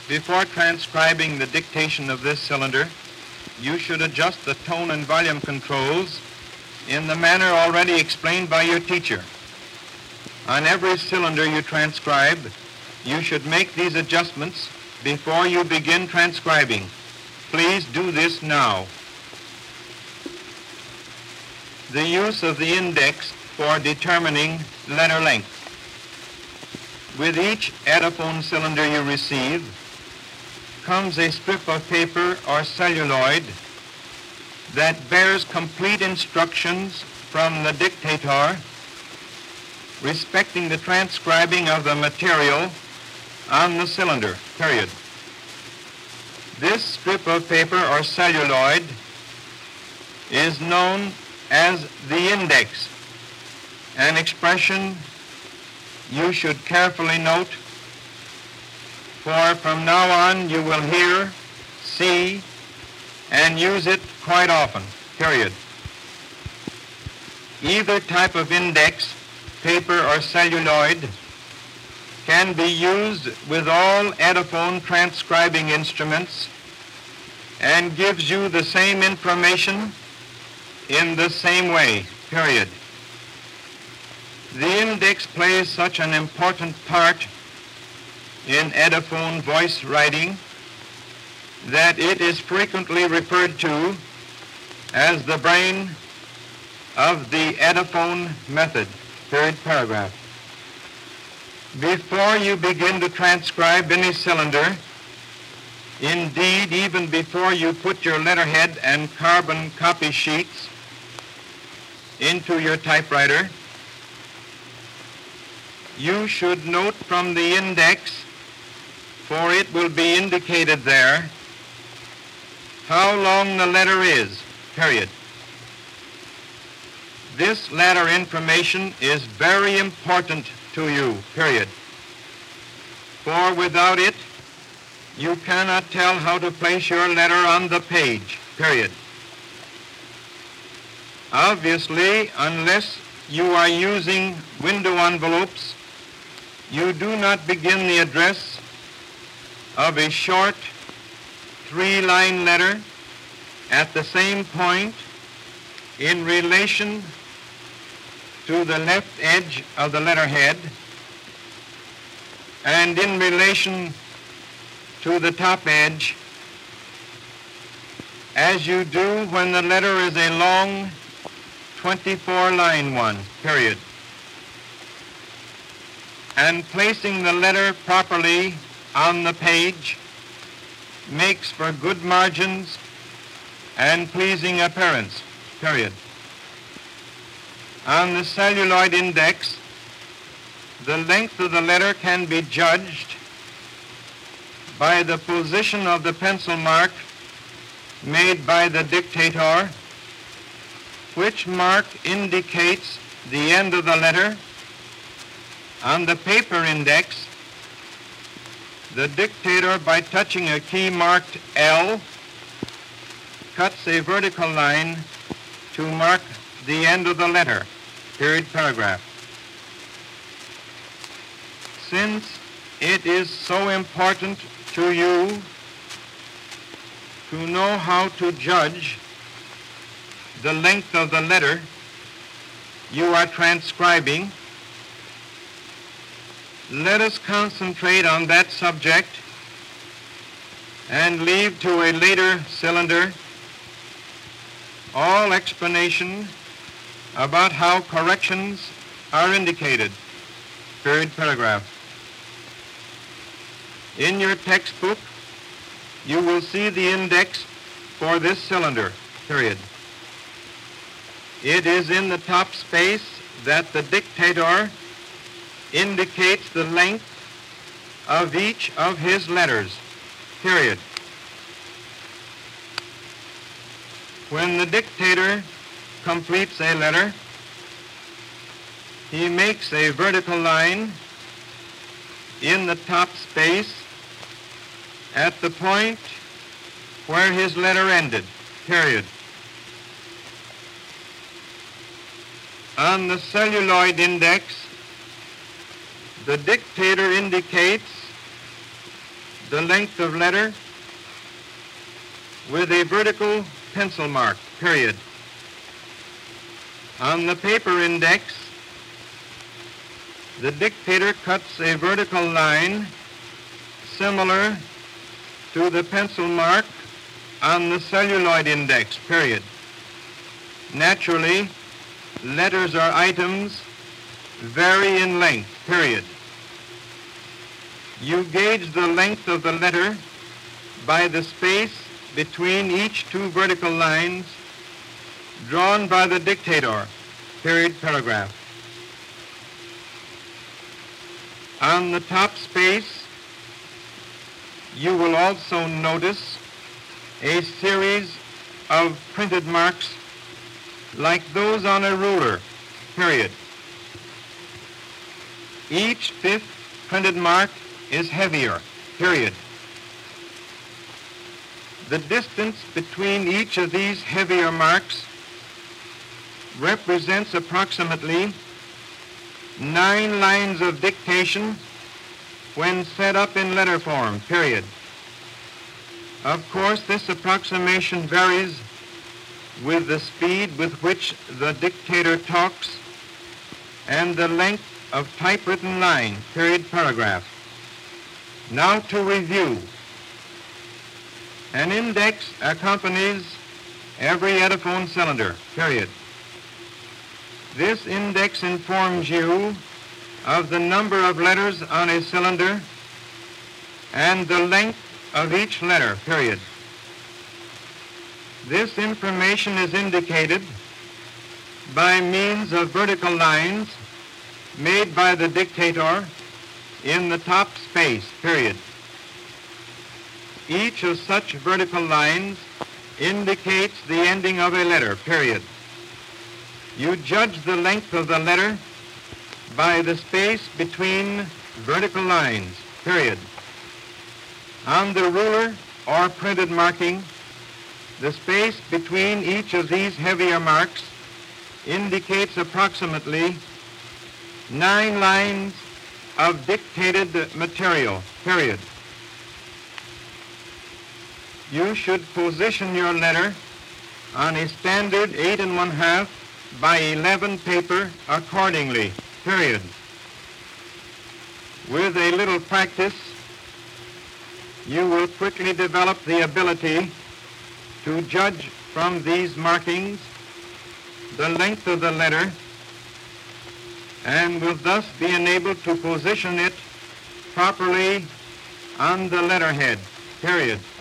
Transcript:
Before transcribing the dictation of this cylinder, you should adjust the tone and volume controls in the manner already explained by your teacher. On every cylinder you transcribe, you should make these adjustments before you begin transcribing. Please do this now. The use of the index for determining letter length. With each Ediphone cylinder you receive comes a strip of paper or celluloid that bears complete instructions from the dictator respecting the transcribing of the material on the cylinder, period. This strip of paper or celluloid is known as the index, an expression you should carefully note, for from now on you will hear, see, and use it quite often, period. Either type of index, paper or celluloid, can be used with all Ediphone transcribing instruments and gives you the same information in the same way, period. The index plays such an important part in Ediphone voice writing that it is frequently referred to as the brain of the Ediphone method, third paragraph. Before you begin to transcribe any cylinder, indeed even before you put your letterhead and carbon copy sheets into your typewriter, you should note from the index, for it will be indicated there, how long the letter is, period. This latter information is very important to you, period. For without it, you cannot tell how to place your letter on the page, period. Obviously, unless you are using window envelopes, you do not begin the address of a short 3-line letter at the same point in relation to the left edge of the letterhead and in relation to the top edge, as you do when the letter is a long 24-line one, period. And placing the letter properly on the page makes for good margins and pleasing appearance, period. On the celluloid index, the length of the letter can be judged by the position of the pencil mark made by the dictator, which mark indicates the end of the letter. On the paper index, the dictator, by touching a key marked L, cuts a vertical line to mark the end of the letter, period, paragraph. Since it is so important to you to know how to judge the length of the letter you are transcribing, let us concentrate on that subject and leave to a later cylinder all explanation about how corrections are indicated, period, paragraph. In your textbook, you will see the index for this cylinder, period. It is in the top space that the dictator indicates the length of each of his letters, period. When the dictator completes a letter, he makes a vertical line in the top space at the point where his letter ended, period. On the celluloid index, the dictator indicates the length of letter with a vertical pencil mark, period. On the paper index, the dictator cuts a vertical line similar to the pencil mark on the celluloid index, period. Naturally, letters or items vary in length, period. You gauge the length of the letter by the space between each two vertical lines drawn by the dictator, period, paragraph. On the top space, you will also notice a series of printed marks like those on a ruler, period. Each fifth printed mark is heavier, period. The distance between each of these heavier marks represents approximately 9 lines of dictation when set up in letter form, period. Of course, this approximation varies with the speed with which the dictator talks and the length of typewritten line, period, paragraph. Now to review. An index accompanies every Ediphone cylinder, period. This index informs you of the number of letters on a cylinder and the length of each letter, period. This information is indicated by means of vertical lines made by the dictator in the top space, period. Each of such vertical lines indicates the ending of a letter, period. You judge the length of the letter by the space between vertical lines, period. On the ruler or printed marking, the space between each of these heavier marks indicates approximately 9 lines of dictated material, period. You should position your letter on a standard 8 1/2 by 11 paper accordingly, period. With a little practice, you will quickly develop the ability to judge from these markings the length of the letter and will thus be enabled to position it properly on the letterhead, period.